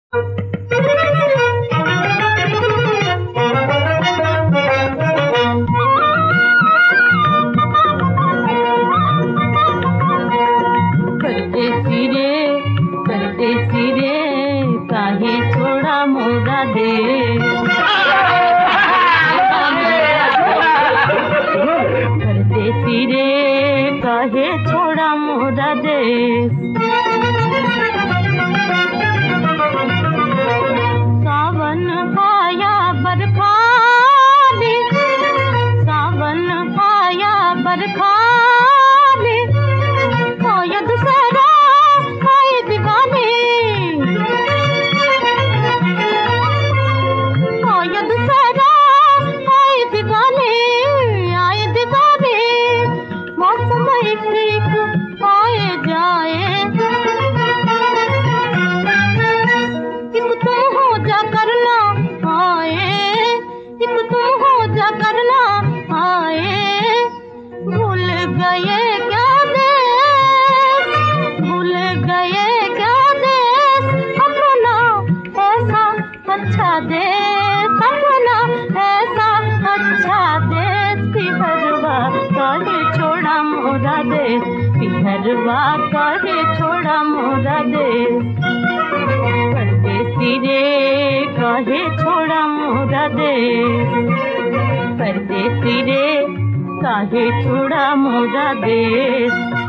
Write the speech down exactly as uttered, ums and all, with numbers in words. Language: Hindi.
परदेसी रे परदेसी रे काहे छोड़ा मोरा देश। परदेसी रे काहे छोड़ा मोरा देश। सावन आया बरखा ने, सावन आया बरखा ने, आया दुसरा आए दीवाने, आया दुसरा आए दीवाने, आए दीवाने। मौसम एक एक आए जाए, एक तुम हो जा करना आए, एक तुम हो जा करना आए। भूल गए क्या देश, भूल गए क्या देश अपना ऐसा अच्छा देश, अपना ऐसा अच्छा देश। पिहरवा काहे छोड़ा मोरा देश, पिहरवा काहे छोड़ा मोरा देश। परदेसी रे काहे छोड़ा मोरा देश, परदेसी रे काहे छोड़ा मोरा देश।